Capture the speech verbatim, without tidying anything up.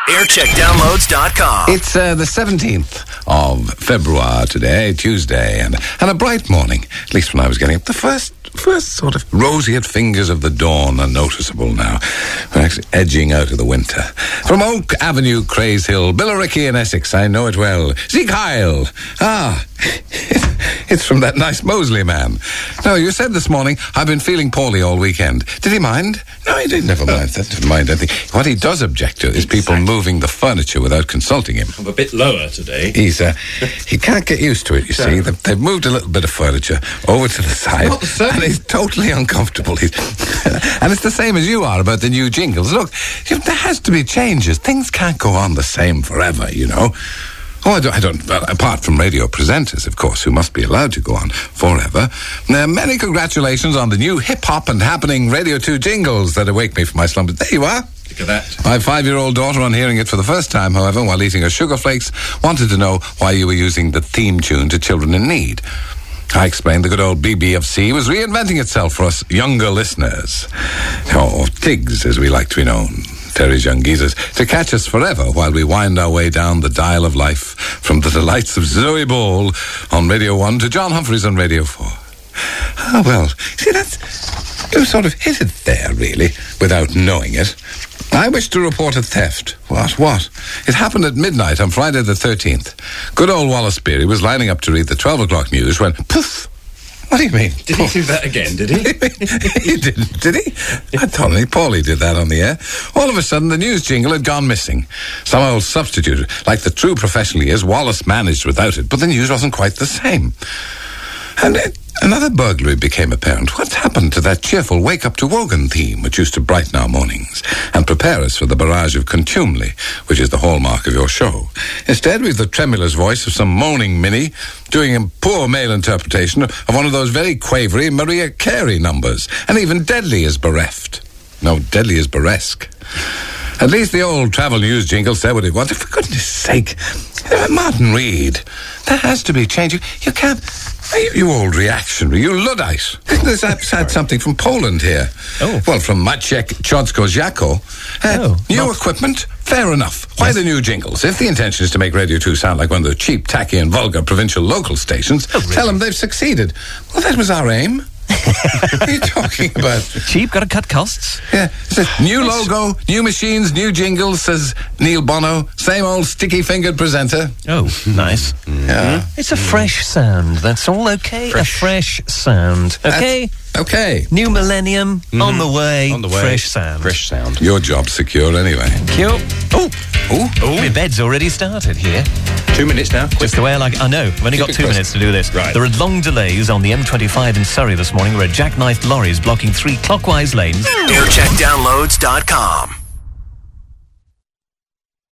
aircheck downloads dot com. It's uh, the seventeenth of February today, Tuesday, and, and a bright morning, at least when I was getting up. The first first sort of roseate fingers of the dawn are noticeable now. We're actually edging out of the winter. From Oak Avenue, Craze Hill, Billericay in Essex, I know it well. Zeke Heil. Ah, it's from that nice Mosley man. No, you said this morning, I've been feeling poorly all weekend. Did he mind? No, he didn't. Never mind. That didn't mind anything. What he does object to is people Exactly. moving the furniture without consulting him. I'm a bit lower today. He's, uh, he can't get used to it, you see. They've, they've moved a little bit of furniture over to the side. Not the same. And he's totally uncomfortable. He's, and it's the same as you are about the new jingles. Look, you know, there has to be changes. Things can't go on the same forever, you know. Oh, I don't, I don't well, apart from radio presenters, of course, who must be allowed to go on forever. Uh, many congratulations on the new hip-hop and happening Radio two jingles that awake me from my slumber. There you are. Look at that. My five-year-old daughter, on hearing it for the first time, however, while eating her sugar flakes, wanted to know why you were using the theme tune to Children in Need. I explained the good old B B F C was reinventing itself for us younger listeners, or TIGs as we like to be known, Terry's Young Geezers, to catch us forever while we wind our way down the dial of life from the delights of Zoe Ball on Radio one to John Humphreys on Radio four. Ah, well, see, that's... you sort of hit it there, really, without knowing it. I wish to report a theft. What, what? It happened at midnight on Friday the thirteenth. Good old Wallace Beery was lining up to read the twelve o'clock news when, poof! What do you mean? Did he do that again, did he? He didn't, did he? I thought only Paulie did that on the air. All of a sudden, the news jingle had gone missing. Some old substitute. Like the true professional he is, Wallace managed without it, but the news wasn't quite the same. And it, another burglary became apparent. What's happened to that cheerful Wake Up to Wogan theme, which used to brighten our mornings and prepare us for the barrage of contumely, which is the hallmark of your show? Instead, we've the tremulous voice of some moaning Minnie doing a poor male interpretation of one of those very quavery Maria Carey numbers, and even Deadly is bereft. No, Deadly is burlesque. At least the old travel news jingle said what it wanted. For goodness sake, Martin Reed, there has to be change. You, you can't... You, you old reactionary, you Luddite. There's had something from Poland here. Oh. Well, from Maciek Chodsko-Ziako. Uh, Oh, new not- equipment, fair enough. Why the new jingles? If the intention is to make Radio two sound like one of the cheap, tacky and vulgar provincial local stations, Oh, really? tell them they've succeeded. Well, that was our aim. What are you talking about? Cheap, got to cut costs. Yeah, it says, new logo, new machines, new jingles, says Neil Bono. Same old sticky-fingered presenter. Oh, nice. Yeah. It's a fresh sound. That's all okay. A fresh sound. Okay. That's- okay. New millennium on the way. On the way. Fresh sound. Fresh sound. Your job's secure anyway. Cute. Oh, Oh, my bed's already started here. Two minutes now. Quick. Just the way I like. I know. I've only got Keep it two close. minutes to do this. Right. There are long delays on the M twenty-five in Surrey this morning, where a jackknifed lorry is blocking three clockwise lanes. aircheck downloads dot com.